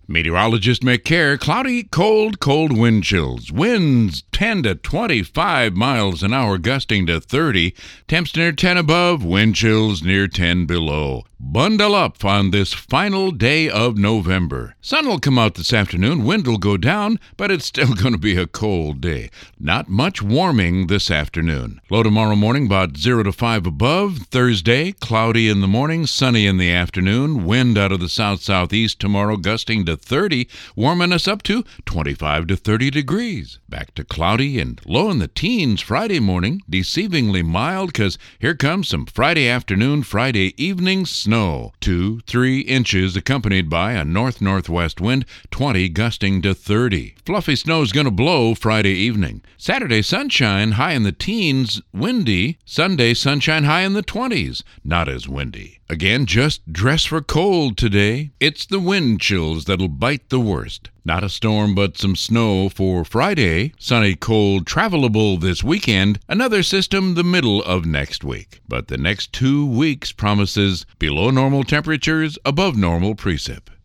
Meteorologist McCare, cloudy, cold wind chills. Winds 10 to 25 miles an hour, gusting to 30. Temps near 10 above, wind chills near 10 below. Bundle up on this final day of November. Sun will come out this afternoon, wind will go down, but it's still going to be a cold day. Not much warming this afternoon. Low tomorrow morning, about 0 to 5 above. Thursday, cloudy in the morning, sunny in the afternoon. Wind out of the south-southeast tomorrow, gusting to 30, warming us up to 25 to 30 degrees. Back to cloudy and low in the teens Friday morning, deceivingly mild because here comes some Friday afternoon, Friday evening snow. 2-3 inches accompanied by a north-northwest wind, 20 gusting to 30. Fluffy snow is going to blow Friday evening. Saturday sunshine, high in the teens, windy. Sunday sunshine, high in the 20s, not as windy. Again, just dress for cold today. It's the wind chills that'll bite the worst. Not a storm, but some snow for Friday. Sunny, cold, travelable this weekend. Another system the middle of next week. But the next 2 weeks promises below normal temperatures, above normal precip.